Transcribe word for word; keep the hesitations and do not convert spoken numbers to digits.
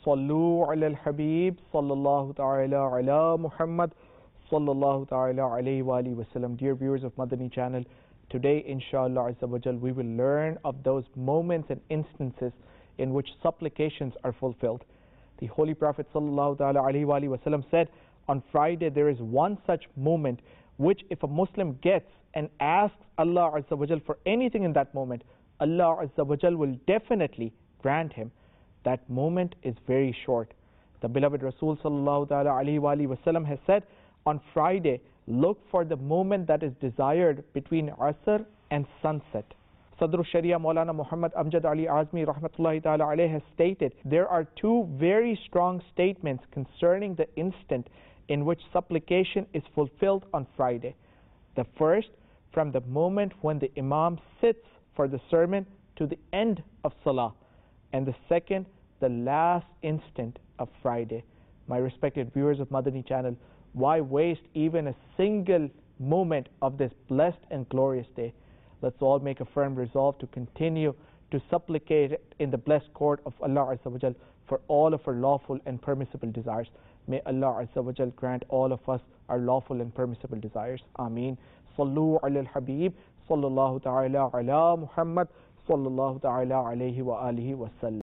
Sallu ala al-Habib sallallahu ta'ala ala Muhammad sallallahu ta'ala alayhi wa alihi wasallam. Dear viewers of Madani channel, today inshallah azza wa jal we will learn of those moments and instances in which supplications are fulfilled. The Holy Prophet sallallahu ta'ala alayhi wa alihi wasallam said, on Friday there is one such moment which if a Muslim gets and asks Allah azza wa jal for anything in that moment, Allah azza wa jal will definitely grant him. That moment is very short. The beloved Rasul sallallahu ta'ala alayhi wa alihi wasallam has said, on Friday, look for the moment that is desired between Asr and sunset. Sadr al-Sharia Maulana Muhammad Amjad Ali Azmi rahmatullahi ta'ala alayhi has stated, there are two very strong statements concerning the instant in which supplication is fulfilled on Friday. The first, from the moment when the Imam sits for the sermon to the end of Salah. And the second, the last instant of Friday. My respected viewers of Madani channel, why waste even a single moment of this blessed and glorious day? Let's all make a firm resolve to continue to supplicate in the blessed court of Allah Azza wa Jal for all of our lawful and permissible desires. May Allah Azza wa Jal grant all of us our lawful and permissible desires. Ameen. Sallu ala al-Habib sallallahu ta'ala ala Muhammad sallallahu ta'ala alayhi wa alihi wa sallam.